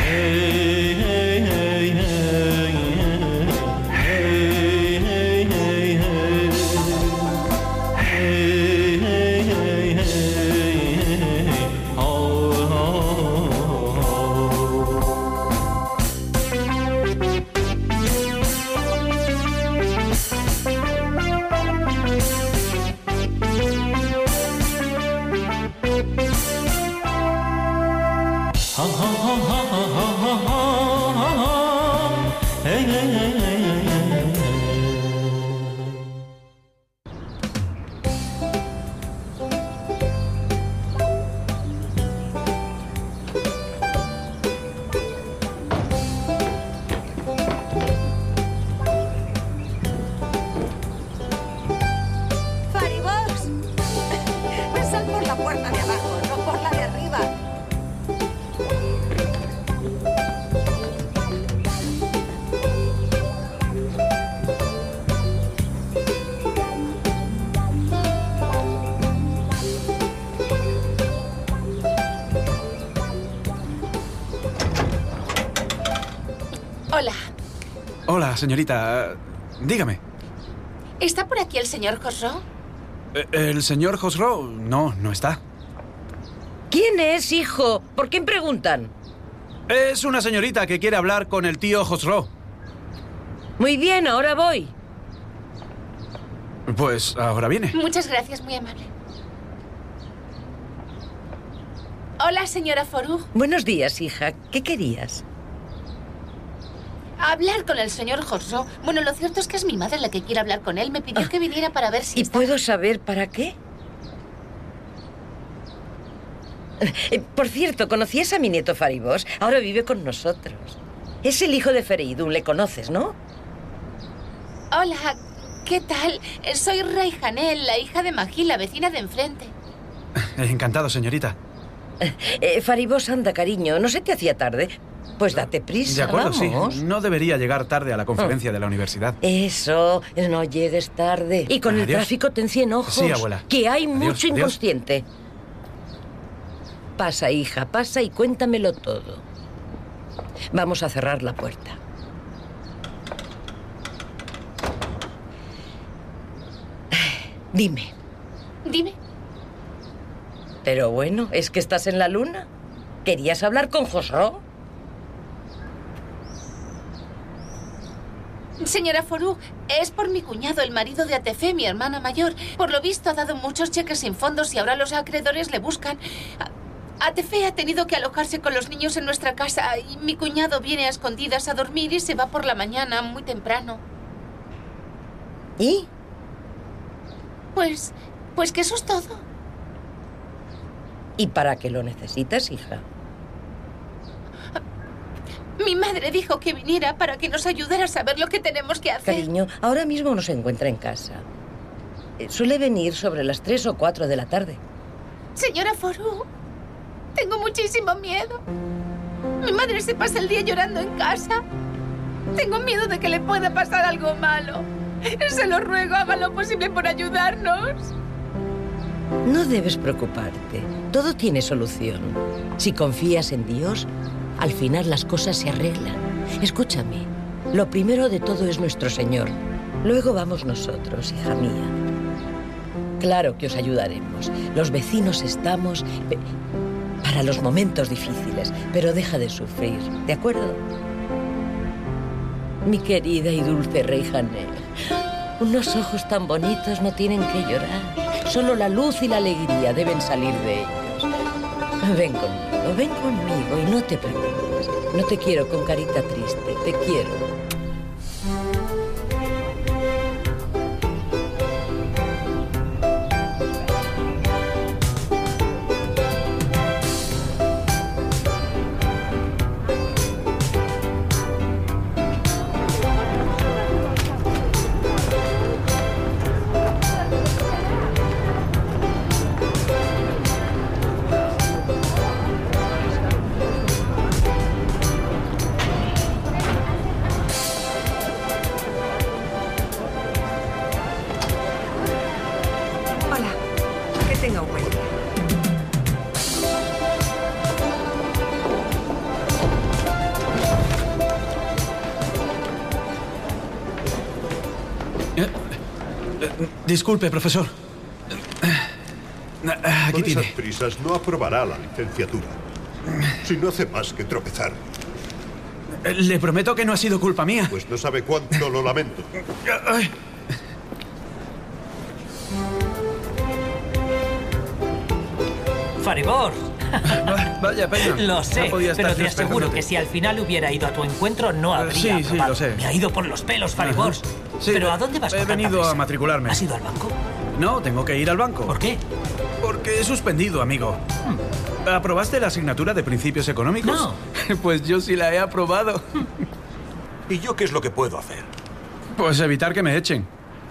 Hola. Hola, señorita. Dígame. ¿Está por aquí el señor Khosrow? ¿El señor Khosrow? No, no está. ¿Quién es, hijo? ¿Por qué preguntan? Es una señorita que quiere hablar con el tío Khosrow. Muy bien, ahora voy. Pues ahora viene. Muchas gracias, muy amable. Hola, señora Forug. Buenos días, hija. ¿Qué querías? Hablar con el señor Khosrow. Bueno, lo cierto es que es mi madre la que quiere hablar con él. Me pidió que viniera para ver si ¿Y está... puedo saber para qué? Por cierto, ¿conocías a mi nieto Faribosh? Ahora vive con nosotros. Es el hijo de Fereidun, le conoces, ¿no? Hola, ¿qué tal? Soy Raihanel, la hija de Mahil, la vecina de enfrente. Encantado, señorita. Faribosh, anda, cariño. ¿No se te hacía tarde? Pues date prisa, De acuerdo, vamos. sí. No debería llegar tarde a la conferencia de la universidad. Eso, no llegues tarde. Y con el tráfico ten 100 ojos. Sí, abuela. Que hay Adiós, mucho adiós. inconsciente. Pasa, hija, pasa y cuéntamelo todo. Vamos a cerrar la puerta. Dime. Dime. Pero bueno, ¿es que estás en la luna? ¿Querías hablar con Khosrow? Señora Forug, es por mi cuñado, el marido de Atefe, mi hermana mayor. Por lo visto ha dado muchos cheques sin fondos y ahora los acreedores le buscan. Atefe ha tenido que alojarse con los niños en nuestra casa y mi cuñado viene a escondidas a dormir y se va por la mañana, muy temprano. ¿Y? Pues que eso es todo. ¿Y para qué lo necesitas, hija? Mi madre dijo que viniera para que nos ayudara a saber lo que tenemos que hacer. Cariño, ahora mismo no se encuentra en casa. Suele venir sobre las 3 o 4 de la tarde. Señora Forug, tengo muchísimo miedo. Mi madre se pasa el día llorando en casa. Tengo miedo de que le pueda pasar algo malo. Se lo ruego, haga lo posible por ayudarnos. No debes preocuparte. Todo tiene solución. Si confías en Dios, al final las cosas se arreglan. Escúchame, lo primero de todo es nuestro Señor. Luego vamos nosotros, hija mía. Claro que os ayudaremos. Los vecinos estamos para los momentos difíciles, pero deja de sufrir, ¿de acuerdo? Mi querida y dulce Raihanel, unos ojos tan bonitos no tienen que llorar. Solo la luz y la alegría deben salir de ellos. Ven conmigo y no te preocupes. No te quiero con carita triste, te quiero. Disculpe, profesor. Aquí Con tiene. esas prisas no aprobará la licenciatura. Si no hace más que tropezar, Le prometo que no ha sido culpa mía. pues no sabe cuánto lo lamento. Ay. Faribor. Vaya pena. Lo sé, No podía estar pero te yo aseguro esperándote. que si al final hubiera ido a tu encuentro no habría sí, aprobado. lo sé. Me ha ido por los pelos, Faribor. Ajá. Sí, ¿Pero a dónde vas he con tanta venido a prisa? matricularme. ¿Has ido al banco? No, tengo que ir al banco. ¿Por qué? Porque he suspendido, amigo. ¿Aprobaste la asignatura de principios económicos? No. Pues yo sí la he aprobado. ¿Y yo qué es lo que puedo hacer? Pues evitar que me echen.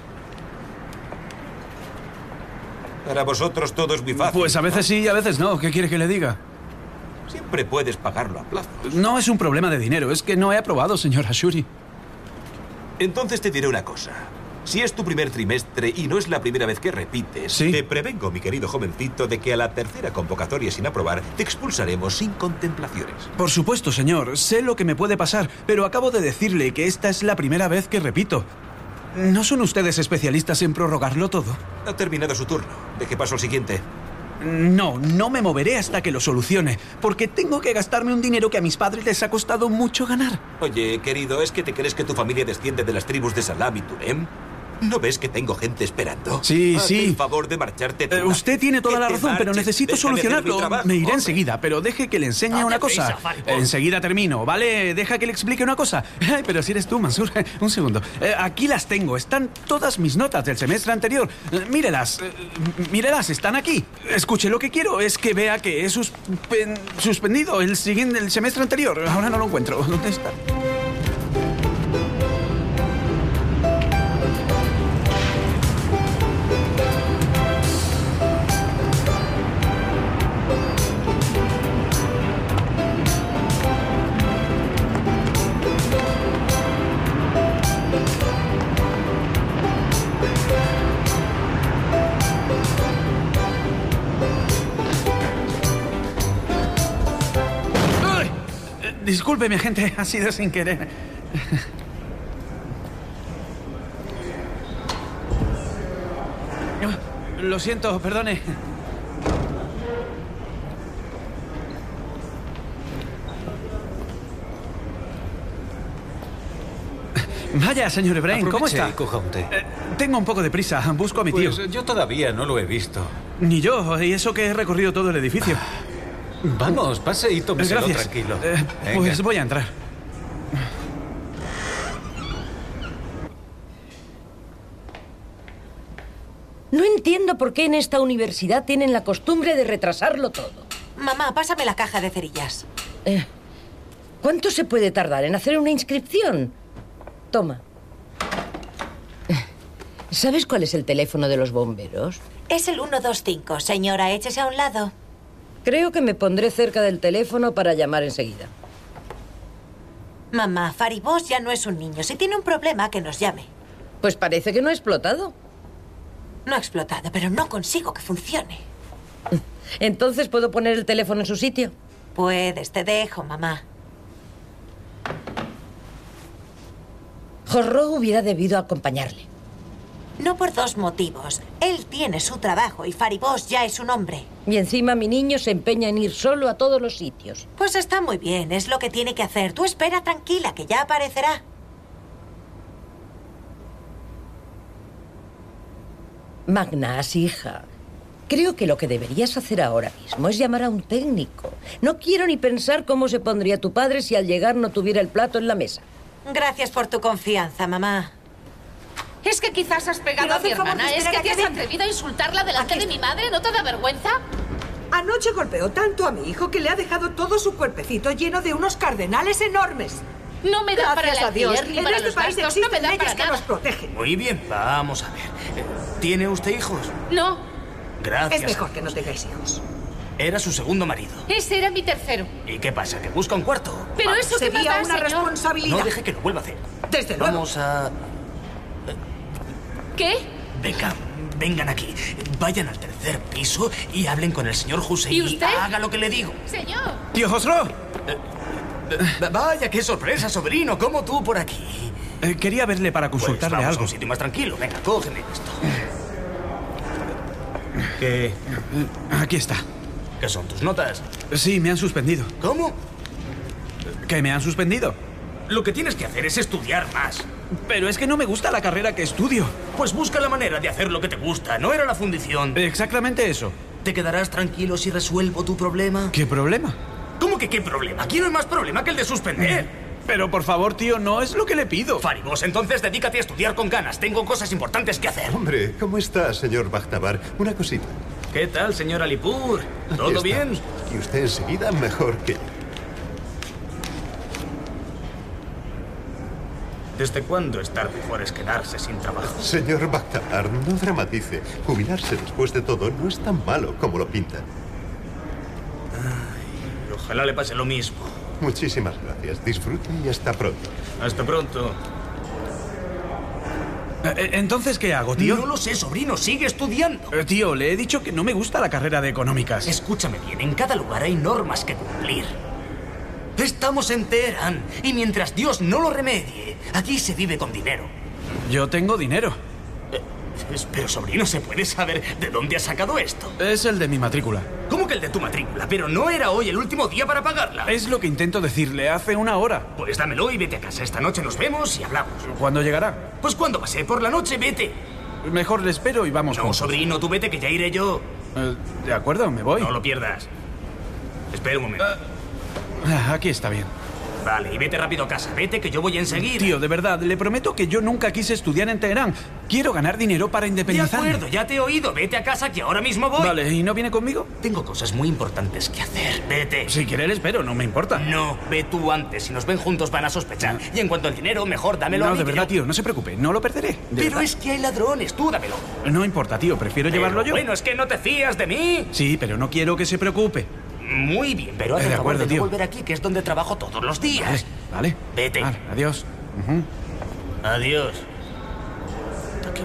Para vosotros todo es muy fácil. Pues a veces sí y a veces no. ¿Qué quiere que le diga? Siempre puedes pagarlo a plazo. No es un problema de dinero, es que no he aprobado, señor Ashuri. Entonces te diré una cosa. Si es tu primer trimestre y no es la primera vez que repites, Sí. te prevengo, mi querido jovencito, de que a la tercera convocatoria sin aprobar te expulsaremos sin contemplaciones. Por supuesto, señor. Sé lo que me puede pasar, pero acabo de decirle que esta es la primera vez que repito. ¿No son ustedes especialistas en prorrogarlo todo? Ha terminado su turno. Deje paso al siguiente. No, no me moveré hasta que lo solucione, porque tengo que gastarme un dinero que a mis padres les ha costado mucho ganar. Oye, querido, ¿es que te crees que tu familia desciende de las tribus de Salam y Turem? ¿No ves que tengo gente esperando? Sí, Hazme sí. el favor de marcharte tú. Usted tiene toda Que la te razón, pero marches. necesito Déjame hacer solucionarlo. mi trabajo, Me iré hombre. enseguida, pero deje que le enseñe Date una cosa. prisa, Faribol. Enseguida termino, ¿vale? Deja que le explique una cosa. Ay, pero si eres tú, Mansur. Un segundo. Aquí las tengo. Están todas mis notas del semestre anterior. Mírelas. Mírelas, están aquí. Escuche, lo que quiero es que vea que he suspendido el semestre anterior. Ahora no lo encuentro. ¿Dónde está? ¡Ay! Disculpe, mi agente, ha sido sin querer. Lo siento, perdone. Vaya, señor Ebrahim, ¿cómo Aproveche está? y coja un té. Tengo un poco de prisa, busco a mi tío. Pues yo todavía no lo he visto. Ni yo, y eso que he recorrido todo el edificio. Vamos, pase y tómeselo Gracias. tranquilo. Pues Venga. voy a entrar. No entiendo por qué en esta universidad tienen la costumbre de retrasarlo todo. Mamá, pásame la caja de cerillas. ¿Cuánto se puede tardar en hacer una inscripción? Toma. ¿Sabes cuál es el teléfono de los bomberos? Es el 125. Señora, échese a un lado. Creo que me pondré cerca del teléfono para llamar enseguida. Mamá, Faribos ya no es un niño. Si tiene un problema, que nos llame. Pues parece que no ha explotado. No ha explotado, pero no consigo que funcione. Entonces, ¿puedo poner el teléfono en su sitio? Puedes, te dejo, mamá. Jorro hubiera debido acompañarle. No por dos motivos. Él tiene su trabajo y Faribos ya es un hombre. Y encima mi niño se empeña en ir solo a todos los sitios. Pues está muy bien, es lo que tiene que hacer. Tú espera tranquila, que ya aparecerá. Magnas, hija, creo que lo que deberías hacer ahora mismo es llamar a un técnico. No quiero ni pensar cómo se pondría tu padre si al llegar no tuviera el plato en la mesa. Gracias por tu confianza, mamá. Es que quizás has pegado Pero a haz mi el favor hermana. de Es esperar que a te que has venga. atrevido a insultarla delante Aquí de mi madre. ¿No te da vergüenza? Anoche golpeó tanto a mi hijo que le ha dejado todo su cuerpecito lleno de unos cardenales enormes. No me da para el Gracias a Dios. alquiler ni En para este los país gastos. No me existen da leyes para que nos nada. protegen. Muy bien, vamos a ver. ¿Tiene usted hijos? No, Gracias. Es mejor que no tengáis hijos. Era su segundo marido. ese era mi tercero. ¿Y qué pasa? ¿Que busca un cuarto? Pero Vamos. eso qué Sería pasa, una señor. responsabilidad. No deje que lo vuelva a hacer. Desde luego. Vamos a... ¿Qué? Venga, vengan aquí. Vayan al tercer piso y hablen con el señor Hussein. ¿Y usted? Haga lo que le digo. Señor. ¡Tío Josro! Vaya, qué sorpresa, sobrino. ¿Cómo tú por aquí? Quería verle para Pues consultarle vamos a algo. un sitio más tranquilo. Venga, cógeme esto. ¿Qué? Aquí está. ¿Qué son tus notas? Sí, me han suspendido. ¿Cómo? ¿Que me han suspendido? Lo que tienes que hacer es estudiar más. Pero es que no me gusta la carrera que estudio. Pues busca la manera de hacer lo que te gusta. No era la fundición. Exactamente eso. ¿Te quedarás tranquilo si resuelvo tu problema? ¿Qué problema? ¿Cómo que qué problema? Aquí no hay más problema que el de suspender. Pero por favor, tío, no es lo que le pido. Faribos, entonces dedícate a estudiar con ganas. Tengo cosas importantes que hacer. Hombre, ¿cómo está, señor Bakhtabar? Una cosita. ¿Qué tal, señor Alipur? ¿Todo bien? Y usted enseguida mejor que yo. ¿Desde cuándo estar mejor es quedarse sin trabajo? Señor Bakhtabar, no dramatice. Jubilarse después de todo no es tan malo como lo pintan. Ay, ojalá le pase lo mismo. Muchísimas gracias. Disfrute y hasta pronto. Hasta pronto. ¿Entonces qué hago, tío? No lo sé, sobrino. Sigue estudiando. Tío, le he dicho que no me gusta la carrera de económicas. Escúchame bien. En cada lugar hay normas que cumplir. Estamos en Teherán. Y mientras Dios no lo remedie, aquí se vive con dinero. Yo tengo dinero. Pero, sobrino, ¿se puede saber de dónde has sacado esto? Es el de mi matrícula. ¿Cómo que el de tu matrícula? Pero no era hoy el último día para pagarla. Es lo que intento decirle hace una hora. Pues dámelo y vete a casa. Esta noche nos vemos y hablamos. ¿Cuándo llegará? Pues cuando pase por la noche, vete. Mejor le espero y vamos juntos. No, sobrino, tú vete que ya iré yo. De acuerdo, me voy. No lo pierdas. Espera un momento. Aquí está bien. Vale, y vete rápido a casa. Vete que yo voy enseguida. Tío, de verdad, le prometo que yo nunca quise estudiar en Teherán. Quiero ganar dinero para independizarme. De acuerdo, ya te he oído. Vete a casa que ahora mismo voy. Vale, ¿y no viene conmigo? Tengo cosas muy importantes que hacer. Vete. Si quiere le espero, no me importa. No, ve tú antes. Si nos ven juntos van a sospechar. Y en cuanto al dinero, mejor dámelo a mí. No, de verdad, tío, no se preocupe. No lo perderé. Pero es que hay ladrones. Tú dámelo. No importa, tío. Prefiero llevarlo yo. Bueno, es que no te fías de mí. Sí, pero no quiero que se preocupe. Muy bien, pero haz el favor de no volver aquí, que es donde trabajo todos los días. Vale. Vete. Vale, adiós. Adiós. Aquí.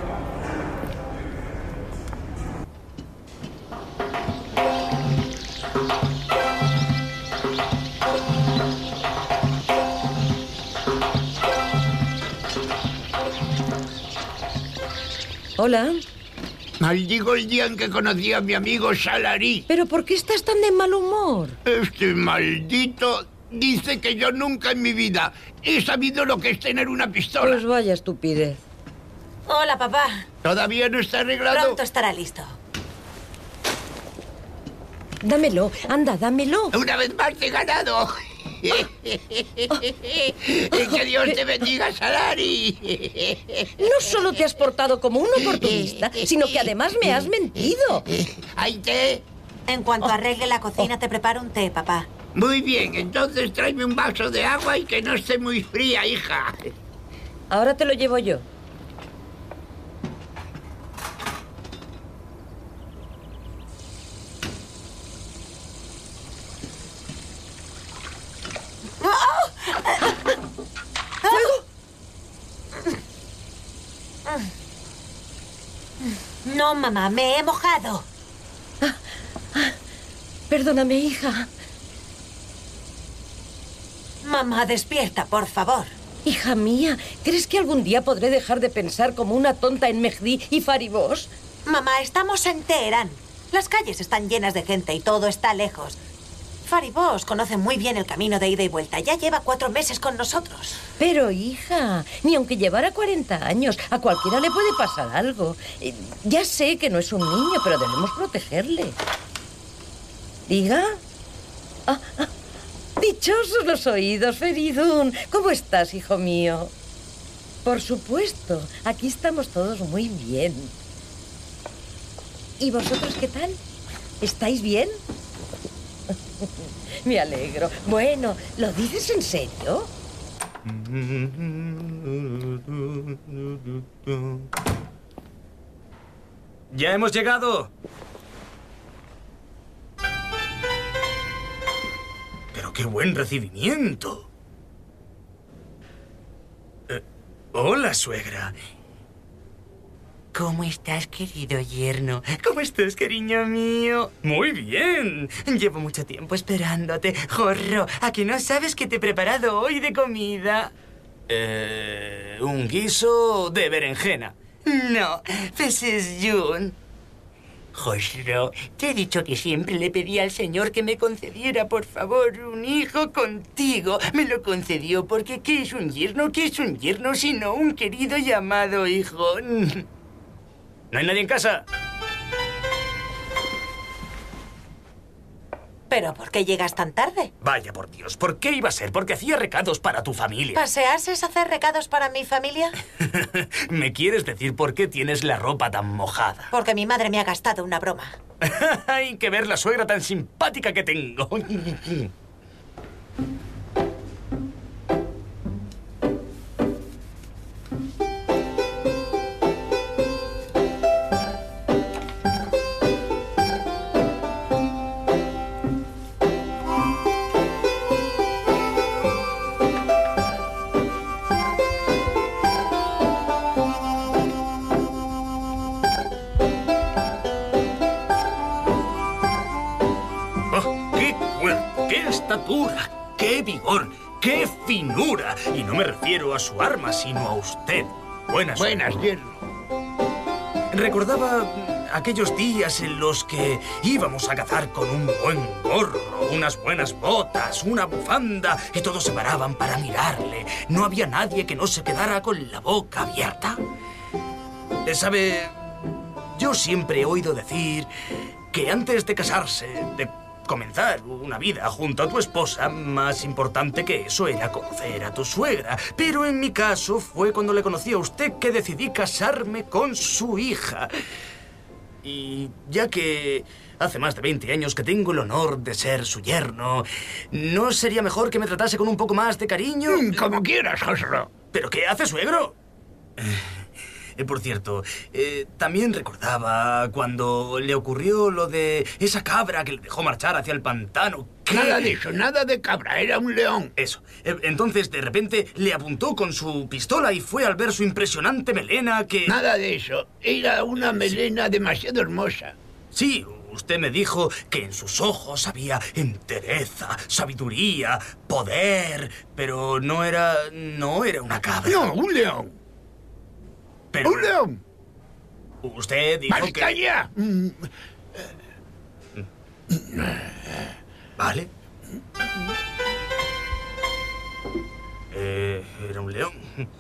Hola. Maldigo el día en que conocí a mi amigo Salari. ¿Pero por qué estás tan de mal humor? Este maldito dice que yo nunca en mi vida he sabido lo que es tener una pistola. Pues vaya estupidez. Hola, papá. ¿Todavía no está arreglado? Pronto estará listo. Dámelo, anda, dámelo. Una vez más te he ganado. Que Dios te bendiga, Salari. No solo te has portado como un oportunista, sino que además me has mentido. ¿Hay té? En cuanto arregle la cocina, te preparo un té, papá. Muy bien, entonces tráeme un vaso de agua y que no esté muy fría, hija. Ahora te lo llevo yo. No, mamá, me he mojado. Perdóname, hija. Mamá, despierta, por favor. Hija mía, ¿crees que algún día podré dejar de pensar como una tonta en Mehdi y Faribos? Mamá, estamos en Teherán. Las calles están llenas de gente y todo está lejos. Faribos conoce muy bien el camino de ida y vuelta. Ya lleva 4 meses con nosotros. Pero, hija, ni aunque llevara 40 años, a cualquiera le puede pasar algo. Ya sé que no es un niño, pero debemos protegerle. ¿Diga? Dichosos los oídos, Feridún. ¿Cómo estás, hijo mío? Por supuesto, aquí estamos todos muy bien. ¿Y vosotros qué tal? ¿Estáis bien? Me alegro. Bueno, ¿lo dices en serio? ¡Ya hemos llegado! ¡Pero qué buen recibimiento! Hola, suegra. ¿Cómo estás, querido yerno? ¿Cómo estás, cariño mío? Muy bien. Llevo mucho tiempo esperándote. Jorro, ¿a que no sabes qué te he preparado hoy de comida? Un guiso de berenjena. No, pues es Jun. Josro, te he dicho que siempre le pedí al Señor que me concediera, por favor, un hijo contigo. Me lo concedió porque ¿qué es un yerno? ¿Qué es un yerno sino un querido y amado hijo? ¿No hay nadie en casa? ¿Pero por qué llegas tan tarde? Vaya por Dios, ¿por qué iba a ser? Porque hacía recados para tu familia. ¿Paseases a hacer recados para mi familia? ¿Me quieres decir por qué tienes la ropa tan mojada? Porque mi madre me ha gastado una broma. Hay que ver la suegra tan simpática que tengo. ¡Qué vigor! ¡Qué finura! Y no me refiero a su arma, sino a usted. Buenas yerno. Recordaba aquellos días en los que íbamos a cazar con un buen gorro, unas buenas botas, una bufanda, y todos se paraban para mirarle. No había nadie que no se quedara con la boca abierta. ¿Sabe? Yo siempre he oído decir que antes de casarse, de comenzar una vida junto a tu esposa, más importante que eso era conocer a tu suegra. Pero en mi caso fue cuando le conocí a usted que decidí casarme con su hija. Y ya que hace más de 20 años que tengo el honor de ser su yerno, ¿no sería mejor que me tratase con un poco más de cariño? Como quieras, Josro. ¿Pero qué hace, suegro? Por cierto, también recordaba cuando le ocurrió lo de esa cabra que le dejó marchar hacia el pantano. ¿Qué? Nada de eso, nada de cabra, era un león. Eso. Entonces, de repente, le apuntó con su pistola y fue al ver su impresionante melena que... Nada de eso, era una melena demasiado hermosa. Sí, usted me dijo que en sus ojos había entereza, sabiduría, poder, pero no era una cabra. No, un león. Pero ¡un león! Usted dijo ¡Basta que... ya! Vale. Era un león.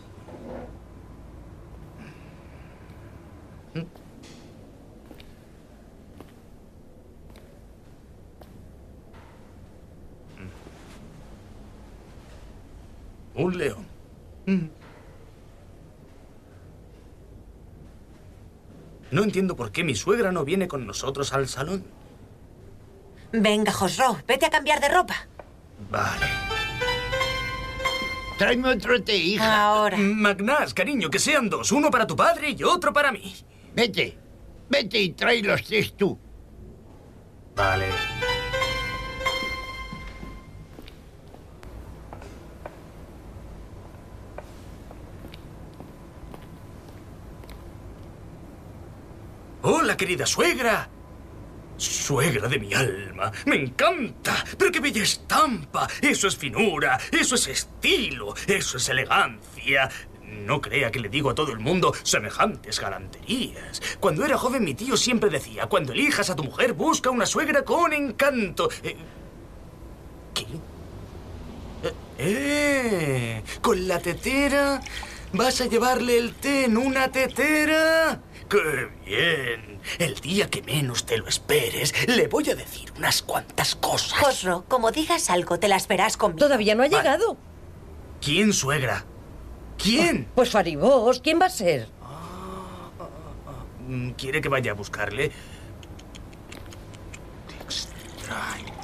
Un león. No entiendo por qué mi suegra no viene con nosotros al salón. Venga, Josro, vete a cambiar de ropa. Vale. Tráeme otro té, hija. Ahora. Magnás, cariño, que sean dos. Uno para tu padre y otro para mí. Vete y trae los tés tú. Vale. Hola, querida suegra. Suegra de mi alma. ¡Me encanta! ¡Pero qué bella estampa! Eso es finura, eso es estilo, eso es elegancia. No crea que le digo a todo el mundo semejantes galanterías. Cuando era joven mi tío siempre decía, cuando elijas a tu mujer, busca una suegra con encanto. ¿Qué? ¿Con la tetera? ¿Vas a llevarle el té en una tetera? ¡Qué bien! El día que menos te lo esperes, le voy a decir unas cuantas cosas. Josro, como digas algo, te las verás conmigo. Todavía no ha llegado. ¿Quién, suegra? ¿Quién? Pues Faribos, ¿quién va a ser? ¿Quiere que vaya a buscarle? Qué extraño.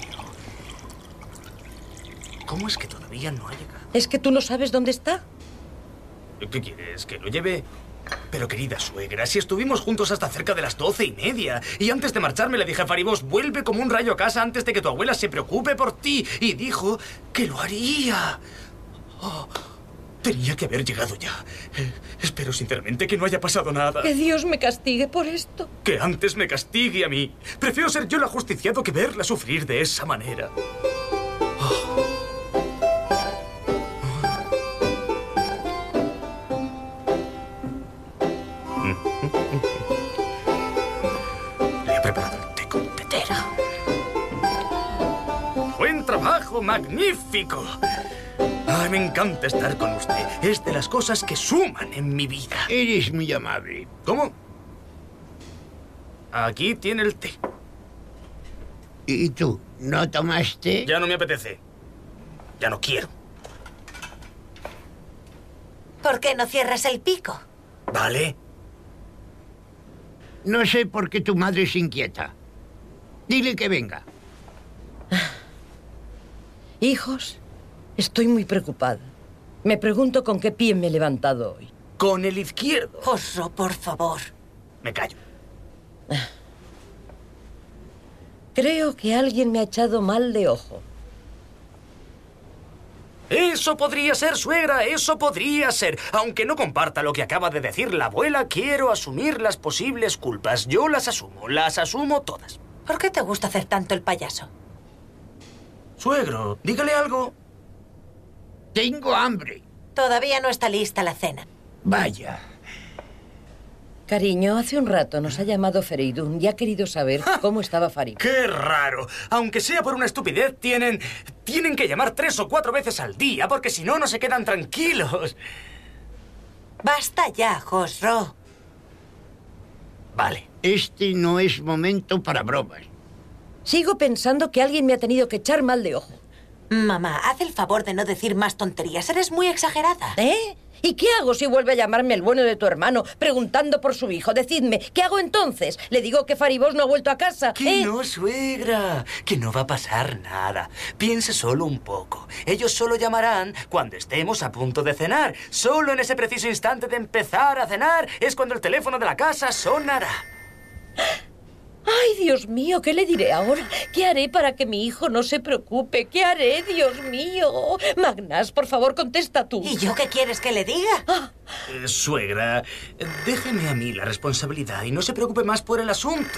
¿Cómo es que todavía no ha llegado? ¿Es que tú no sabes dónde está? ¿Qué quieres? ¿Que lo lleve? Pero, querida suegra, si estuvimos juntos hasta cerca de las 12:30. Y antes de marcharme le dije a Faribos, vuelve como un rayo a casa antes de que tu abuela se preocupe por ti. Y dijo que lo haría. Oh, tenía que haber llegado ya. Espero sinceramente que no haya pasado nada. Que Dios me castigue por esto. Que antes me castigue a mí. Prefiero ser yo el ajusticiado que verla sufrir de esa manera. Oh. nuevo magnífico. Ay, me encanta estar con usted. Es de las cosas que suman en mi vida. Eres muy amable. ¿Cómo? Aquí tiene el té. ¿Y tú? ¿No tomaste? Ya no me apetece. Ya no quiero. ¿Por qué no cierras el pico? ¿Vale? No sé por qué tu madre se inquieta. Dile que venga. Hijos, estoy muy preocupada. Me pregunto con qué pie me he levantado hoy. Con el izquierdo. Khosrow, por favor. Me callo. Creo que alguien me ha echado mal de ojo. Eso podría ser, suegra, eso podría ser. Aunque no comparta lo que acaba de decir la abuela, quiero asumir las posibles culpas. Yo las asumo todas. ¿Por qué te gusta hacer tanto el payaso? Suegro, dígale algo. Tengo hambre. Todavía no está lista la cena. Vaya. Cariño, hace un rato nos ha llamado Feridun y ha querido saber cómo estaba Farid. ¡Qué raro! Aunque sea por una estupidez, tienen que llamar 3 o 4 veces al día, porque si no, no se quedan tranquilos. Basta ya, Khosrow. Vale. Este no es momento para bromas. Sigo pensando que alguien me ha tenido que echar mal de ojo. Mamá, haz el favor de no decir más tonterías. Eres muy exagerada. ¿Eh? ¿Y qué hago si vuelve a llamarme el bueno de tu hermano preguntando por su hijo? Decidme, ¿qué hago entonces? ¿Le digo que Faribos no ha vuelto a casa? Que no, suegra, que no va a pasar nada. Piense solo un poco. Ellos solo llamarán cuando estemos a punto de cenar. Solo en ese preciso instante de empezar a cenar es cuando el teléfono de la casa sonará. ¡Ay, Dios mío! ¿Qué le diré ahora? ¿Qué haré para que mi hijo no se preocupe? ¿Qué haré, Dios mío? Magnus, por favor, contesta tú. ¿Y yo qué quieres que le diga? Suegra, déjeme a mí la responsabilidad y no se preocupe más por el asunto.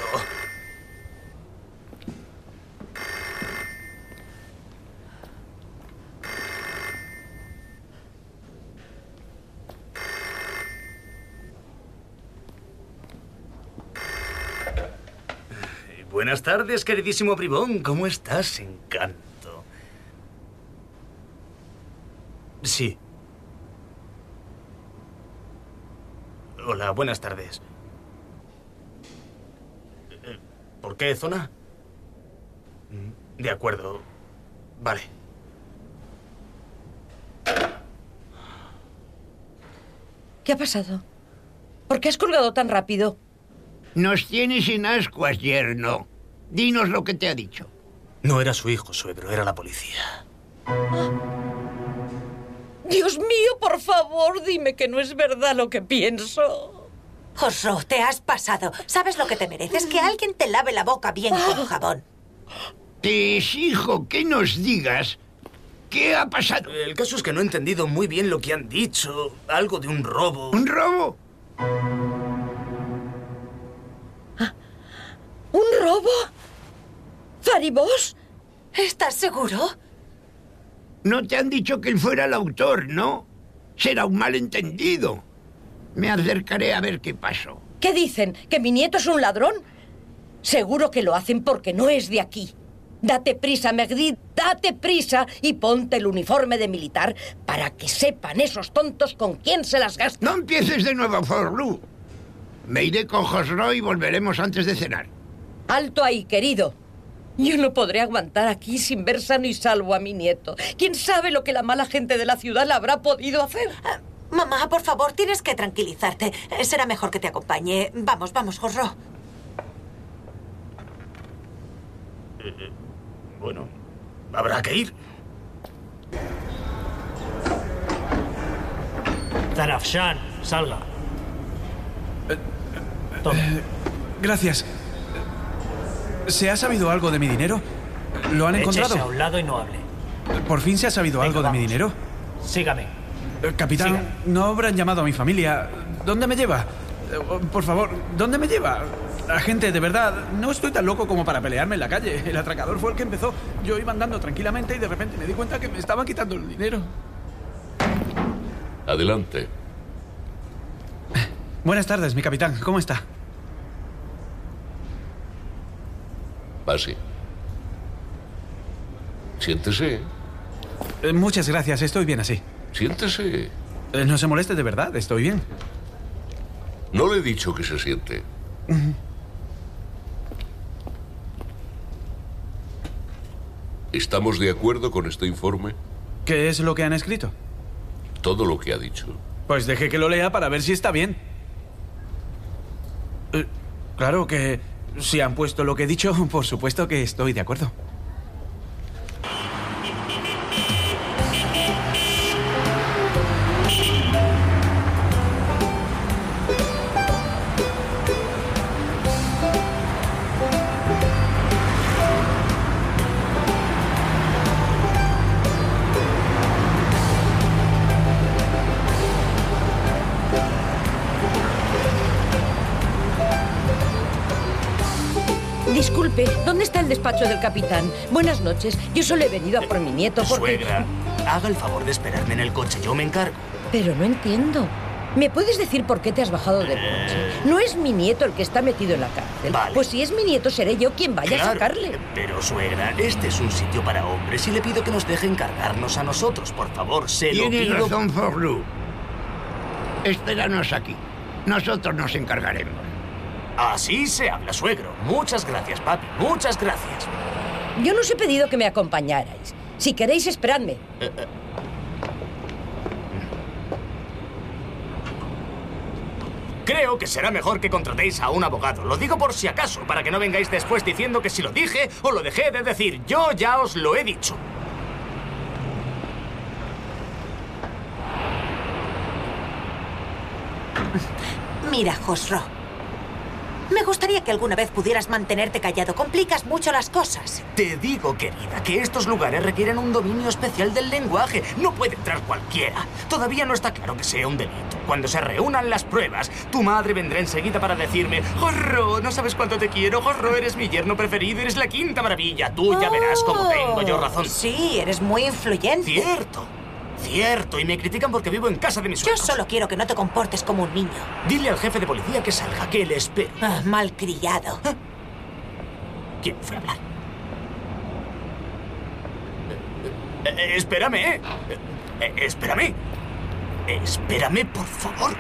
Buenas tardes, queridísimo bribón. ¿Cómo estás, encanto? Sí. Hola, buenas tardes. ¿Por qué zona? De acuerdo. Vale. ¿Qué ha pasado? ¿Por qué has colgado tan rápido? Nos tienes en ascuas, yerno. Dinos lo que te ha dicho. No era su hijo, suegro, era la policía. Dios mío, por favor, dime que no es verdad lo que pienso. Khosrow, te has pasado. ¿Sabes lo que te mereces? Que alguien te lave la boca bien con jabón. Te exijo que nos digas qué ha pasado. El caso es que no he entendido muy bien lo que han dicho. Algo de un robo. ¿Un robo? ¿Un robo? ¿Faribos? ¿Estás seguro? No te han dicho que él fuera el autor, ¿no? Será un malentendido. Me acercaré a ver qué pasó. ¿Qué dicen? ¿Que mi nieto es un ladrón? Seguro que lo hacen porque no es de aquí. Date prisa, Megrid, date prisa y ponte el uniforme de militar para que sepan esos tontos con quién se las gastan. No empieces de nuevo, Forlu. Me iré con Khosrow y volveremos antes de cenar. Alto ahí, querido. Yo no podré aguantar aquí sin ver sano y salvo a mi nieto. ¿Quién sabe lo que la mala gente de la ciudad le habrá podido hacer? Mamá, por favor, tienes que tranquilizarte. Será mejor que te acompañe. Vamos, vamos, Khosrow. Bueno, habrá que ir. Tarafshan, salga. Toma. Gracias. ¿Se ha sabido algo de mi dinero? ¿Lo han encontrado? Échese a un lado y no hable. ¿Por fin se ha sabido algo de mi dinero? Sígame. Capitán, Sígame. no habrán llamado a mi familia. ¿Dónde me lleva? Por favor, ¿dónde me lleva? Agente, de verdad, no estoy tan loco como para pelearme en la calle. El atracador fue el que empezó. Yo iba andando tranquilamente y de repente me di cuenta que me estaban quitando el dinero. Adelante. Buenas tardes, mi capitán. ¿Cómo está? Pase. Siéntese. Muchas gracias, estoy bien así. Siéntese. No se moleste, de verdad, estoy bien. No le he dicho que se siente. ¿Estamos de acuerdo con este informe? ¿Qué es lo que han escrito? Todo lo que ha dicho. Pues deje que lo lea para ver si está bien. Claro que si han puesto lo que he dicho, por supuesto que estoy de acuerdo. Disculpe, ¿dónde está el despacho del capitán? Buenas noches. Yo solo he venido a por mi nieto porque... Suegra, haga el favor de esperarme en el coche. Yo me encargo. Pero no entiendo. ¿Me puedes decir por qué te has bajado del coche? No es mi nieto el que está metido en la cárcel. Vale. Pues si es mi nieto, seré yo quien vaya Claro, a sacarle. Pero, suegra, este es un sitio para hombres y le pido que nos deje encargarnos a nosotros. Por favor, se lo Tienes pido. razón, Forlu. Espéranos aquí. Nosotros nos encargaremos. Así se habla, suegro. Muchas gracias, papi. Muchas gracias. Yo no os he pedido que me acompañarais. Si queréis, esperadme. Creo que será mejor que contratéis a un abogado. Lo digo por si acaso, para que no vengáis después diciendo que si lo dije o lo dejé de decir. Yo ya os lo he dicho. Mira, Khosrow. Me gustaría que alguna vez pudieras mantenerte callado. Complicas mucho las cosas. Te digo, querida, que estos lugares requieren un dominio especial del lenguaje. No puede entrar cualquiera. Todavía no está claro que sea un delito. Cuando se reúnan las pruebas, tu madre vendrá enseguida para decirme: Khosrow, no sabes cuánto te quiero. Khosrow, eres mi yerno preferido, eres la quinta maravilla. Tú ya verás cómo tengo yo razón. Sí, eres muy influyente. Cierto. Cierto, y me critican porque vivo en casa de mis Yo suegros. solo quiero que no te comportes como un niño. Dile al jefe de policía que salga, que le espere. Malcriado. ¿Quién fue a hablar? Espérame, espérame. Espérame, por favor.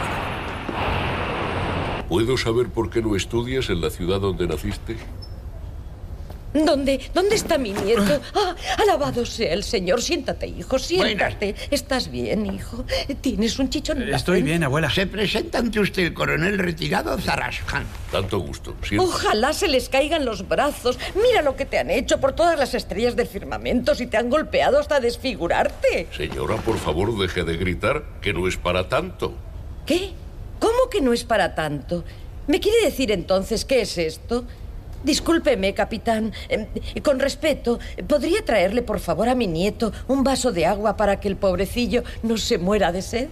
¿Puedo saber por qué no estudias en la ciudad donde naciste? ¿Dónde está mi nieto? ¡Ah! Alabado sea el Señor. Siéntate, hijo, siéntate. ¿Estás bien, hijo? ¿Tienes un chichón en la Estoy frente? bien, abuela. Se presenta ante usted el coronel retirado Zarash Khan. Tanto gusto. Siéntate. Ojalá se les caigan los brazos. Mira lo que te han hecho por todas las estrellas del firmamento. Si te han golpeado hasta desfigurarte. Señora, por favor, deje de gritar, que no es para tanto. ¿Qué? ¿Cómo que no es para tanto? ¿Me quiere decir entonces qué es esto? Discúlpeme, capitán. Con respeto, ¿podría traerle, por favor, a mi nieto un vaso de agua para que el pobrecillo no se muera de sed?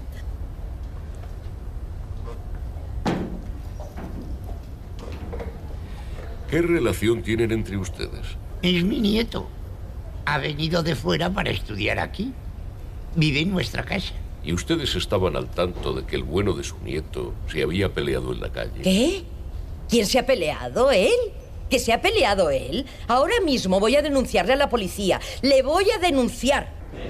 ¿Qué relación tienen entre ustedes? Es mi nieto. Ha venido de fuera para estudiar aquí. Vive en nuestra casa. ¿Y ustedes estaban al tanto de que el bueno de su nieto se había peleado en la calle? ¿Qué? ¿Quién se ha peleado? ¿Él? ¿Que se ha peleado él? Ahora mismo voy a denunciarle a la policía. ¡Le voy a denunciar!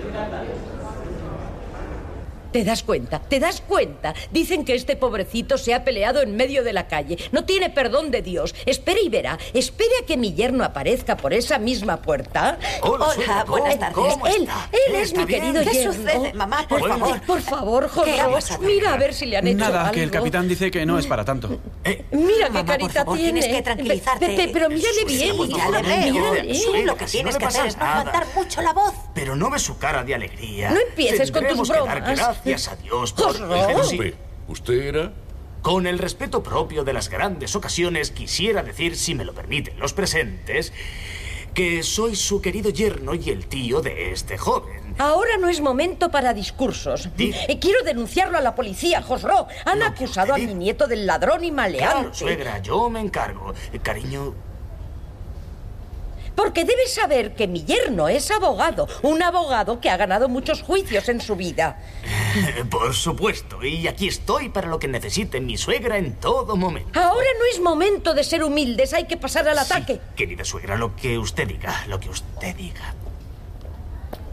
¿Te das cuenta? ¿Te das cuenta? Dicen que este pobrecito se ha peleado en medio de la calle. No tiene perdón de Dios. Espere y verá. Espere a que mi yerno aparezca por esa misma puerta. Hola, buenas tardes. Él es mi querido ¿Qué yerno. sucede, mamá? Por favor. Por favor, ¿Qué ha Khosrow. pasado? Mira a ver si le han hecho Nada, algo. que el capitán dice que no es para tanto. Mira Mamá, qué carita por favor, tiene. tienes que tranquilizarte. Vete, pero mírale bien. Ya le veo. Mírale. Tú lo que Si tienes no que le hacer pasa es no nada. levantar mucho la voz. Pero no ve su cara de alegría. No empieces con tus Tendremos que dar bromas. gracias a Dios por... Khosrow. Pero sí, Disculpe, ¿usted era? con el respeto propio de las grandes ocasiones, quisiera decir, si me lo permiten los presentes, que soy su querido yerno y el tío de este joven. Ahora no es momento para discursos. Quiero denunciarlo a la policía, Khosrow. Han acusado a mi nieto del ladrón y maleante. Claro, suegra, yo me encargo. Cariño... Porque debes saber que mi yerno es abogado. Un abogado que ha ganado muchos juicios en su vida. Por supuesto, y aquí estoy para lo que necesite mi suegra en todo momento. Ahora no es momento de ser humildes, hay que pasar al ataque. Querida suegra, lo que usted diga, lo que usted diga.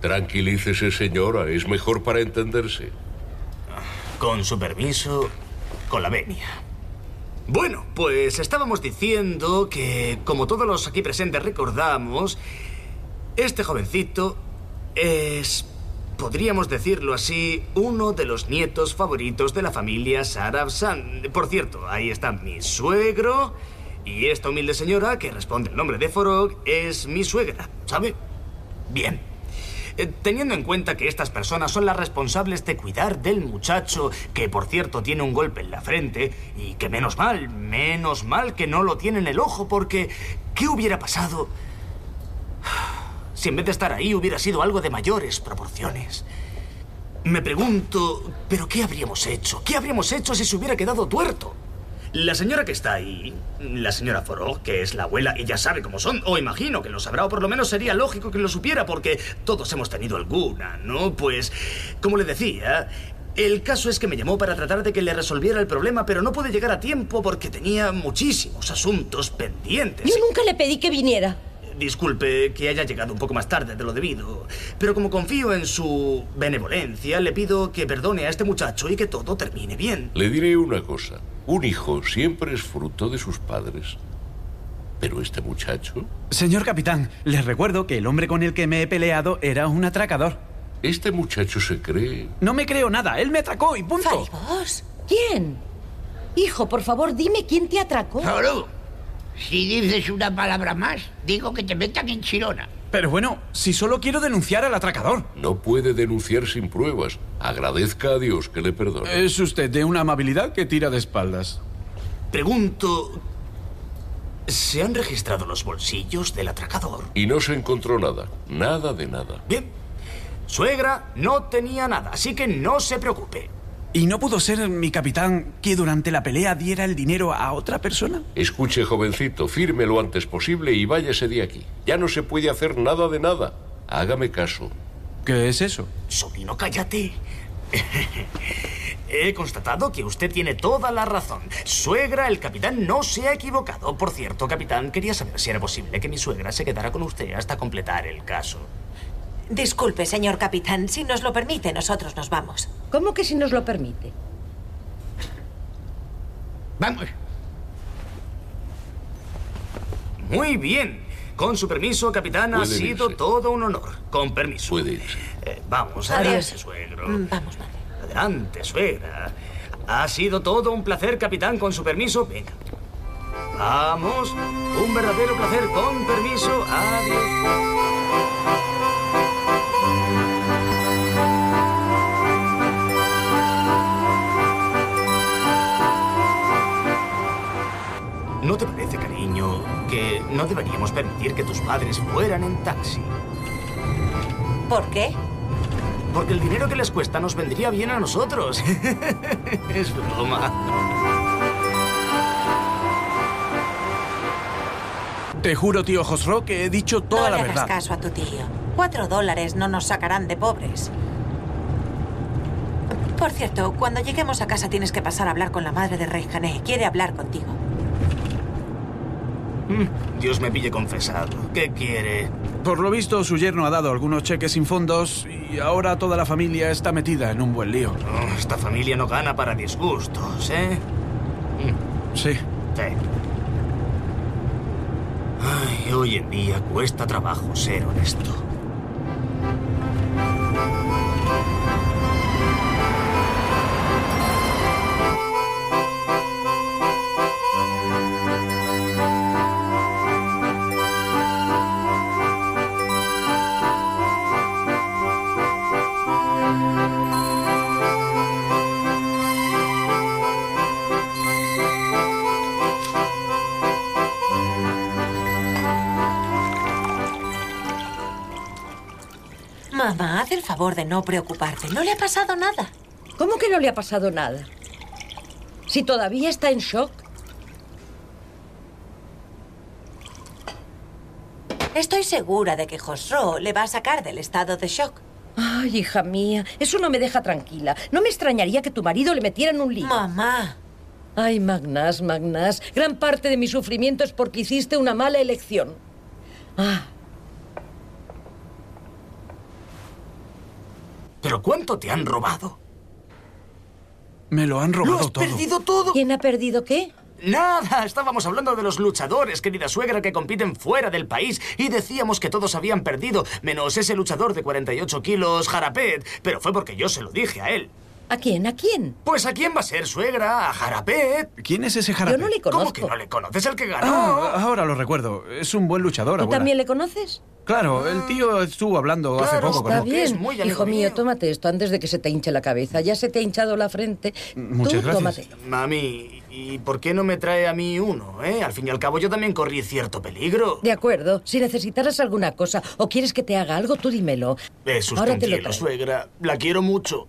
Tranquilícese, señora. Es mejor para entenderse. Con su permiso, con la venia. Bueno, pues estábamos diciendo que, como todos los aquí presentes recordamos, este jovencito es, podríamos decirlo así, uno de los nietos favoritos de la familia Sarafsan. Por cierto, ahí está mi suegro y esta humilde señora, que responde el nombre de Forog, es mi suegra, ¿sabe? Bien. Teniendo en cuenta que estas personas son las responsables de cuidar del muchacho, que por cierto tiene un golpe en la frente, y que menos mal que no lo tiene en el ojo, porque ¿qué hubiera pasado si en vez de estar ahí hubiera sido algo de mayores proporciones? Me pregunto, ¿pero qué habríamos hecho? ¿Qué habríamos hecho si se hubiera quedado tuerto? La señora que está ahí, la señora Forog, que es la abuela, y ya sabe cómo son, o imagino que lo sabrá, o por lo menos sería lógico que lo supiera, porque todos hemos tenido alguna, ¿no? Pues, como le decía, el caso es que me llamó para tratar de que le resolviera el problema, pero no pude llegar a tiempo porque tenía muchísimos asuntos pendientes. Yo nunca le pedí que viniera. Disculpe que haya llegado un poco más tarde de lo debido, pero como confío en su benevolencia, le pido que perdone a este muchacho y que todo termine bien. Le diré una cosa. Un hijo siempre es fruto de sus padres. ¿Pero este muchacho? Señor capitán, les recuerdo que el hombre con el que me he peleado era un atracador. Este muchacho se cree... No me creo nada, él me atracó y punto. ¿Faribos? ¿Quién? Hijo, por favor, dime quién te atracó. Zoru, si dices una palabra más, digo que te metan en Chirona. Pero bueno, si solo quiero denunciar al atracador. No puede denunciar sin pruebas. Agradezca a Dios que le perdone. Es usted de una amabilidad que tira de espaldas. Pregunto, ¿se han registrado los bolsillos del atracador? Y no se encontró nada. Nada de nada. Bien. Suegra no tenía nada, así que no se preocupe. ¿Y no pudo ser, mi capitán, que durante la pelea diera el dinero a otra persona? Escuche, jovencito, firme lo antes posible y váyase de aquí. Ya no se puede hacer nada de nada. Hágame caso. ¿Qué es eso? Sobrino, cállate. He constatado que usted tiene toda la razón. Suegra, el capitán no se ha equivocado. Por cierto, capitán, quería saber si era posible que mi suegra se quedara con usted hasta completar el caso. Disculpe, señor capitán. Si nos lo permite, nosotros nos vamos. ¿Cómo que si nos lo permite? Vamos. Muy bien. Con su permiso, capitán, ha sido todo un honor. Con permiso. Puede irse. Vamos, Adiós. adelante, suegro. Vamos, madre. Adelante, suegra. Ha sido todo un placer, capitán, con su permiso. Venga. Vamos. Un verdadero placer, con permiso. Adiós. ¿No te parece, cariño, que no deberíamos permitir que tus padres fueran en taxi? ¿Por qué? Porque el dinero que les cuesta nos vendría bien a nosotros. Es broma. Te juro, tío Josro, que he dicho toda la verdad. No le hagas caso a tu tío. $4 no nos sacarán de pobres. Por cierto, cuando lleguemos a casa tienes que pasar a hablar con la madre de Rey Jané. Quiere hablar contigo. Dios me pille confesado. ¿Qué quiere? Por lo visto, su yerno ha dado algunos cheques sin fondos y ahora toda la familia está metida en un buen lío. Oh, esta familia no gana para disgustos, ¿eh? Sí. Sí. Ay, hoy en día cuesta trabajo ser honesto. Mamá, haz el favor de no preocuparte. No le ha pasado nada. ¿Cómo que no le ha pasado nada? Si todavía está en shock. Estoy segura de que Josro le va a sacar del estado de shock. Ay, hija mía, eso no me deja tranquila. No me extrañaría que tu marido le metiera en un lío. Mamá. Ay, Magnás, Magnás, gran parte de mi sufrimiento es porque hiciste una mala elección. ¿Pero cuánto te han robado? Me lo han robado ¿Lo has todo. perdido todo? ¿Quién ha perdido qué? Nada, estábamos hablando de los luchadores, querida suegra, que compiten fuera del país. Y decíamos que todos habían perdido, menos ese luchador de 48 kilos, Jarapet. Pero fue porque yo se lo dije a él. ¿A quién? ¿A quién? Pues ¿a quién va a ser, suegra? ¿A Jarapet? ¿Quién es ese Jarapet? Yo no le conozco. ¿Cómo que no le conoces? El que ganó. Ahora lo recuerdo. Es un buen luchador, ¿Tú abuela. también le conoces? Claro, el tío estuvo hablando hace poco con Está él. bien. Hijo mío, tómate esto antes de que se te hinche la cabeza. Ya se te ha hinchado la frente. Muchas gracias. Tómatelo. Mami, ¿y por qué no me trae a mí uno, eh? Al fin y al cabo yo también corrí cierto peligro. De acuerdo. Si necesitaras alguna cosa o quieres que te haga algo, tú dímelo. Es usted Ahora un te lo cielo, traigo. suegra. La quiero mucho.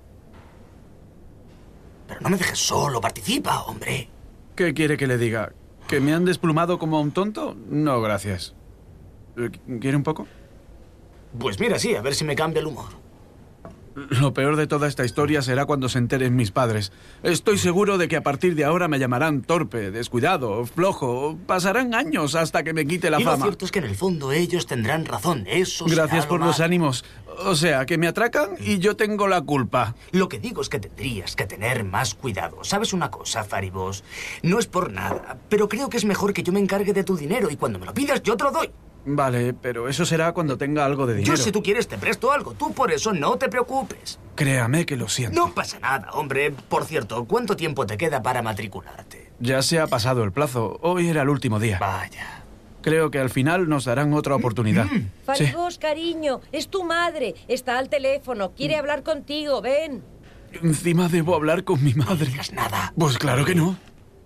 Pero no me dejes solo, participa, hombre. ¿Qué quiere que le diga? ¿Que me han desplumado como a un tonto? No, gracias. ¿Quiere un poco? Pues mira, sí, a ver si me cambia el humor. Lo peor de toda esta historia será cuando se enteren mis padres. Estoy seguro de que a partir de ahora me llamarán torpe, descuidado, flojo. Pasarán años hasta que me quite la y lo fama. cierto es que en el fondo ellos tendrán razón. Eso será Gracias lo por los malo. ánimos. O sea, que me atracan y yo tengo la culpa. Lo que digo es que tendrías que tener más cuidado. ¿Sabes una cosa, Faribos? No es por nada, pero creo que es mejor que yo me encargue de tu dinero y cuando me lo pidas yo te lo doy. Vale, pero eso será cuando tenga algo de dinero. Yo, si tú quieres, te presto algo. Tú por eso no te preocupes. Créame que lo siento. No pasa nada, hombre. Por cierto, ¿cuánto tiempo te queda para matricularte? Ya se ha pasado el plazo. Hoy era el último día. Vaya. Creo que al final nos darán otra oportunidad. Sí. Faribos, cariño, es tu madre. Está al teléfono. Quiere hablar contigo. Ven. Encima debo hablar con mi madre. No digas nada. Pues claro que no.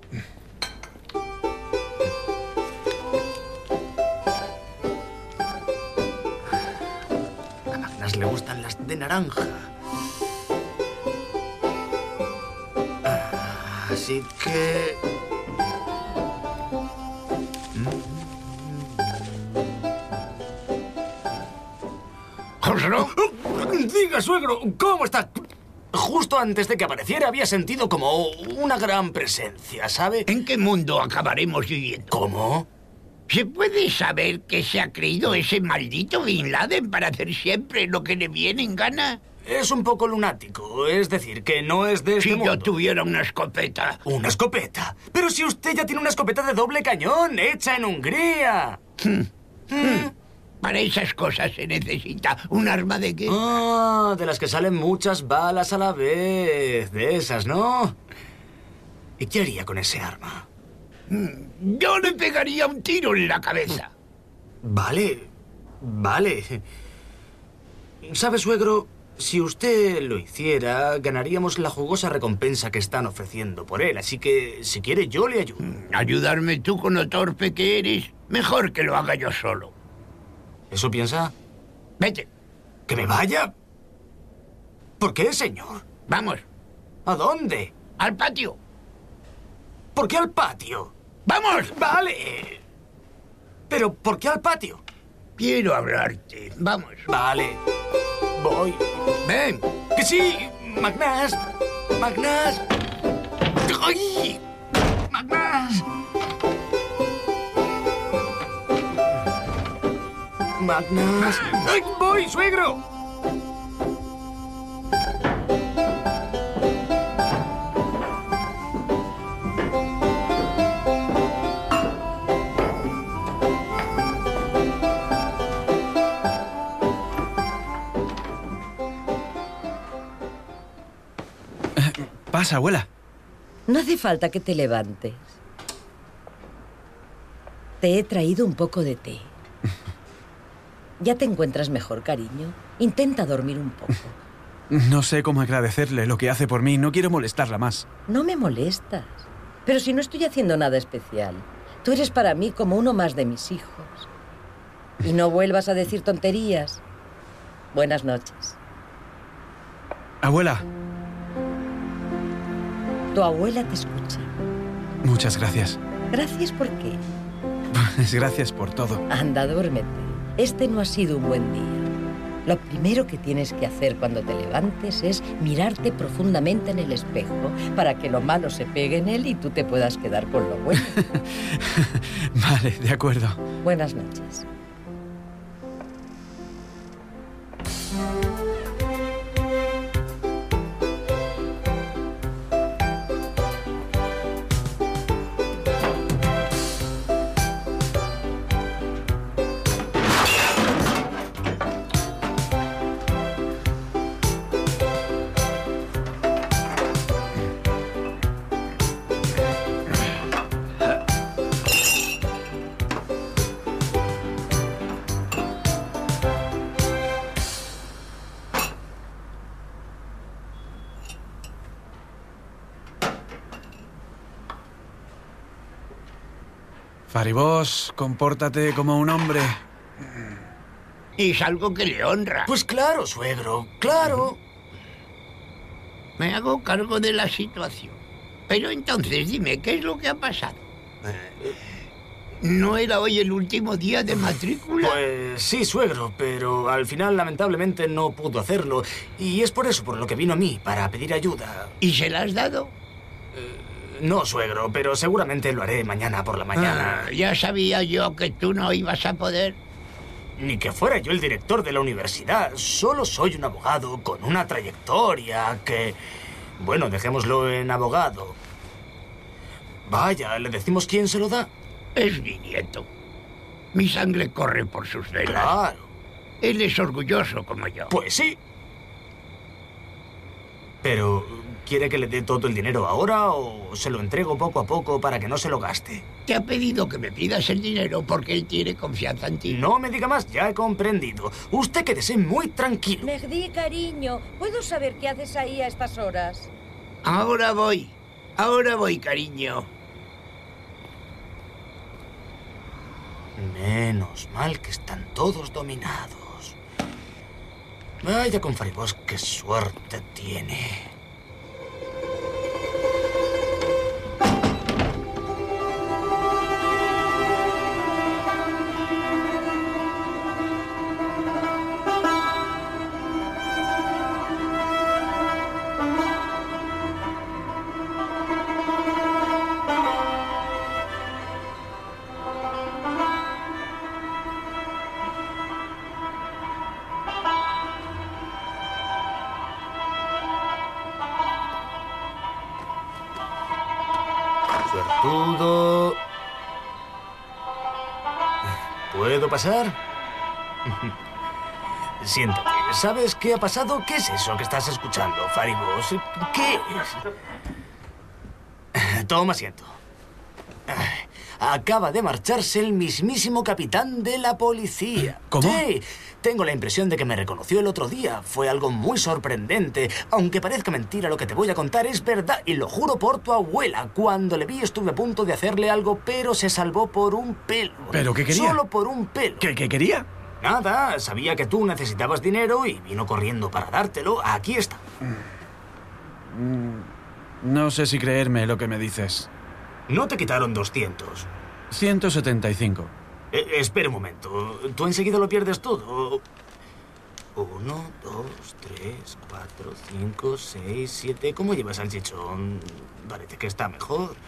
A Magnas le gustan las de naranja. Así que... ¿Josro? Diga, suegro, ¿cómo está? Justo antes de que apareciera había sentido como una gran presencia, ¿sabe? ¿En qué mundo acabaremos viviendo? ¿Cómo? ¿Se puede saber qué se ha creído ese maldito Bin Laden para hacer siempre lo que le viene en gana? Es un poco lunático, es decir, que no es de este mundo. Si yo tuviera una escopeta. ¿Una escopeta? Pero si usted ya tiene una escopeta de doble cañón, hecha en Hungría. Para esas cosas se necesita un arma de guerra. Ah, de las que salen muchas balas a la vez. De esas, ¿no? ¿Y qué haría con ese arma? Yo le pegaría un tiro en la cabeza. Vale, vale. ¿Sabe, suegro? Si usted lo hiciera, ganaríamos la jugosa recompensa que están ofreciendo por él. Así que, si quiere, yo le ayudo. Ayudarme tú con lo torpe que eres, mejor que lo haga yo solo. ¿Eso piensa? Vete. ¿Que me vaya? ¿Por qué, señor? Vamos. ¿A dónde? Al patio. ¿Por qué al patio? ¡Vamos! Vale. ¿Pero por qué al patio? Quiero hablarte. Vamos. Vale. Voy. Ven. ¡Que sí! ¡Magnas! ¡Magnas! ¡Ay! ¡Magnas! ¡Magnas! ¡Ay, voy, suegro! Pasa, abuela. No hace falta que te levantes. Te he traído un poco de té. ¿Ya te encuentras mejor, cariño? Intenta dormir un poco. No sé cómo agradecerle lo que hace por mí. No quiero molestarla más. No me molestas. Pero si no estoy haciendo nada especial. Tú eres para mí como uno más de mis hijos. Y no vuelvas a decir tonterías. Buenas noches. Abuela. Tu abuela te escucha. Muchas gracias. ¿Gracias por qué? Pues gracias por todo. Anda, duérmete. Este no ha sido un buen día. Lo primero que tienes que hacer cuando te levantes es mirarte profundamente en el espejo para que lo malo se pegue en él y tú te puedas quedar con lo bueno. Vale, de acuerdo. Buenas noches. Faribosh, compórtate como un hombre. Es algo que le honra. Pues claro, suegro, claro. Me hago cargo de la situación. Pero entonces dime, ¿qué es lo que ha pasado? ¿No era hoy el último día de matrícula? Pues sí, suegro, pero al final lamentablemente no pudo hacerlo. Y es por eso por lo que vino a mí, para pedir ayuda. ¿Y se la has dado? No, suegro, pero seguramente lo haré mañana por la mañana. Ya sabía yo que tú no ibas a poder. Ni que fuera yo el director de la universidad. Solo soy un abogado con una trayectoria que... Bueno, dejémoslo en abogado. Vaya, ¿le decimos quién se lo da? Es mi nieto. Mi sangre corre por sus venas. Claro. Él es orgulloso como yo. Pues sí. Pero, ¿quiere que le dé todo el dinero ahora o se lo entrego poco a poco para que no se lo gaste? Te ha pedido que me pidas el dinero porque él tiene confianza en ti. No me diga más, ya he comprendido. Usted quédese muy tranquilo. Mehdi, cariño, ¿puedo saber qué haces ahí a estas horas? Ahora voy, cariño. Menos mal que están todos dominados. Vaya con Faribosh, qué suerte tiene. Suertudo. ¿Puedo pasar? Siéntate. ¿Sabes qué ha pasado? ¿Qué es eso que estás escuchando, Faribosh? ¿Qué es? Toma asiento. Acaba de marcharse el mismísimo capitán de la policía. ¿Cómo? Sí, tengo la impresión de que me reconoció el otro día. Fue algo muy sorprendente. Aunque parezca mentira, lo que te voy a contar es verdad. Y lo juro por tu abuela. Cuando le vi estuve a punto de hacerle algo, pero se salvó por un pelo. ¿Pero qué quería? Solo por un pelo. ¿Qué quería? Nada, sabía que tú necesitabas dinero y vino corriendo para dártelo. Aquí está. No sé si creerme lo que me dices. No te quitaron 200. 175. Espera un momento. Tú enseguida lo pierdes todo. 1, 2, 3, 4, 5, 6, 7... ¿Cómo llevas al chichón? Parece que está mejor.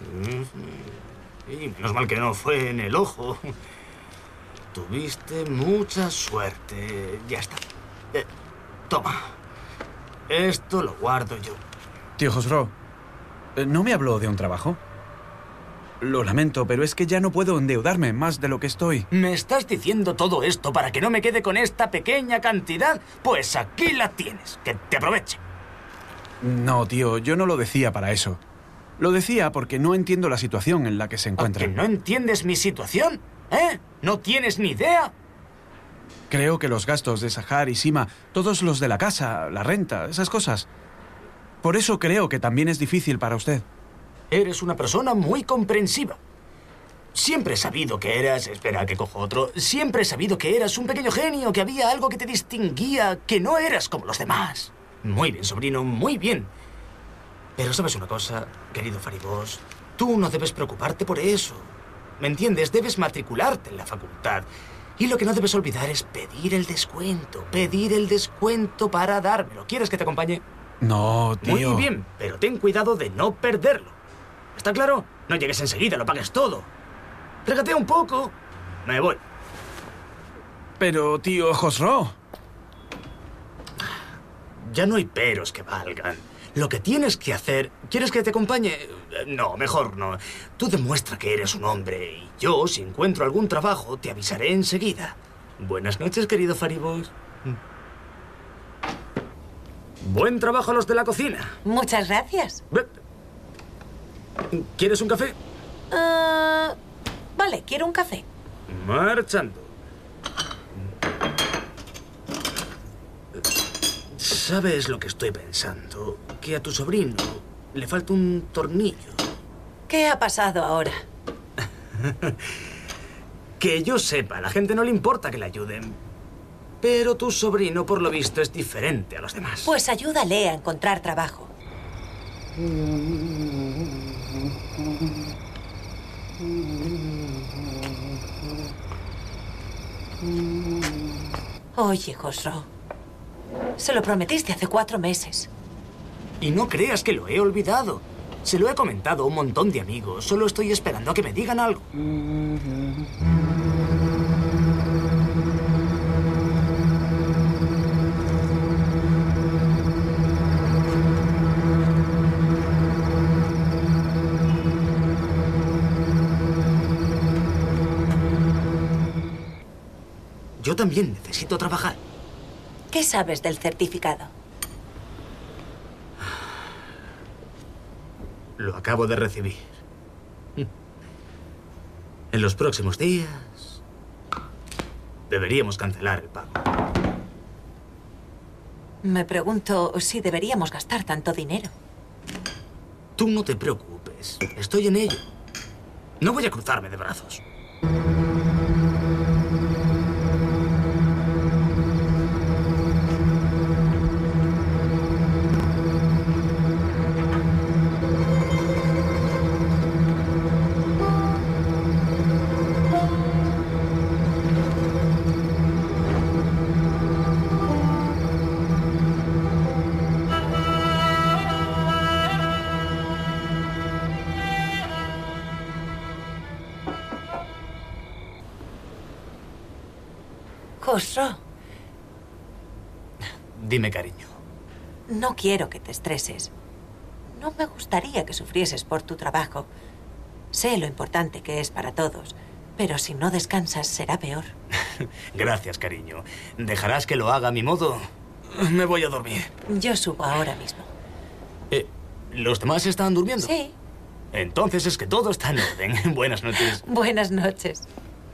Y menos mal que no fue en el ojo. Tuviste mucha suerte. Ya está. Toma. Esto lo guardo yo. Tío Khosrow, ¿no me habló de un trabajo? Lo lamento, pero es que ya no puedo endeudarme más de lo que estoy. ¿Me estás diciendo todo esto para que no me quede con esta pequeña cantidad? Pues aquí la tienes. Que te aproveche. No, tío, yo no lo decía para eso. Lo decía porque no entiendo la situación en la que se encuentra. ¿Que no entiendes mi situación? ¿Eh? ¿No tienes ni idea? Creo que los gastos de Sahar y Sima, todos los de la casa, la renta, esas cosas. Por eso creo que también es difícil para usted. Eres una persona muy comprensiva. Siempre he sabido que eras... Espera, que cojo otro. Siempre he sabido que eras un pequeño genio, que había algo que te distinguía, que no eras como los demás. Muy bien, sobrino, muy bien. Pero ¿sabes una cosa, querido Faribosh? Tú no debes preocuparte por eso. ¿Me entiendes? Debes matricularte en la facultad. Y lo que no debes olvidar es pedir el descuento. Pedir el descuento para dármelo. ¿Quieres que te acompañe? No, tío. Muy bien, pero ten cuidado de no perderlo. ¿Está claro? No llegues enseguida, lo pagues todo. Regatea un poco. Me voy. Pero, tío Khosrow. Ya no hay peros que valgan. Lo que tienes que hacer... ¿Quieres que te acompañe? No, mejor no. Tú demuestra que eres un hombre y yo, si encuentro algún trabajo, te avisaré enseguida. Buenas noches, querido Faribosh. Buen trabajo a los de la cocina. Muchas gracias. ¿Quieres un café? Vale, quiero un café. Marchando. ¿Sabes lo que estoy pensando? Que a tu sobrino le falta un tornillo. ¿Qué ha pasado ahora? Que yo sepa, a la gente no le importa que le ayuden. Pero tu sobrino, por lo visto, es diferente a los demás. Pues ayúdale a encontrar trabajo. Oye, Khosrow, se lo prometiste hace 4 meses. Y no creas que lo he olvidado. Se lo he comentado a un montón de amigos. Solo estoy esperando a que me digan algo. Yo también necesito trabajar. ¿Qué sabes del certificado? Lo acabo de recibir. En los próximos días deberíamos cancelar el pago. Me pregunto si deberíamos gastar tanto dinero. Tú no te preocupes. Estoy en ello. No voy a cruzarme de brazos. Khosrow, Dime, cariño. no quiero que te estreses. No me gustaría que sufrieses por tu trabajo. Sé lo importante que es para todos, pero si no descansas será peor. Gracias, cariño. ¿Dejarás que lo haga a mi modo? Me voy a dormir. Yo subo ahora mismo. ¿Los demás están durmiendo? Sí. Entonces es que todo está en orden. Buenas noches. Buenas noches.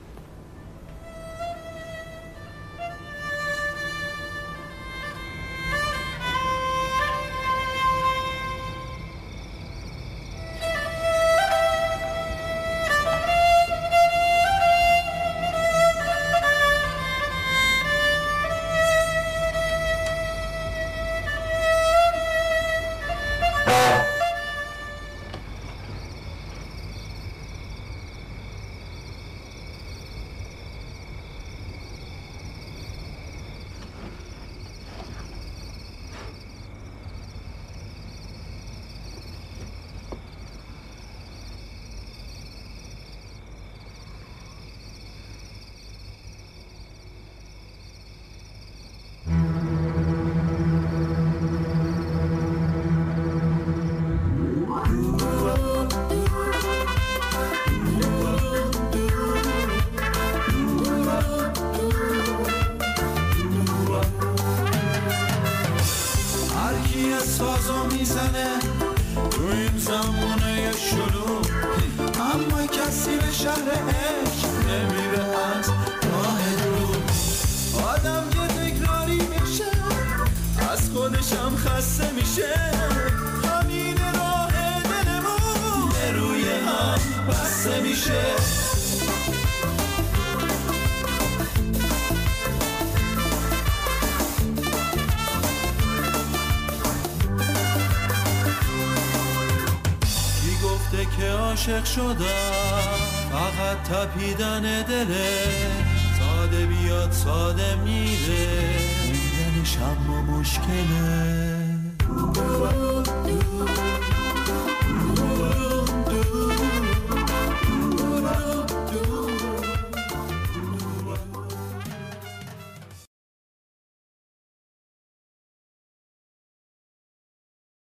عاشق شدم فقط تپیدن دله ساده بیاد ساده میره موندنش اما مشکله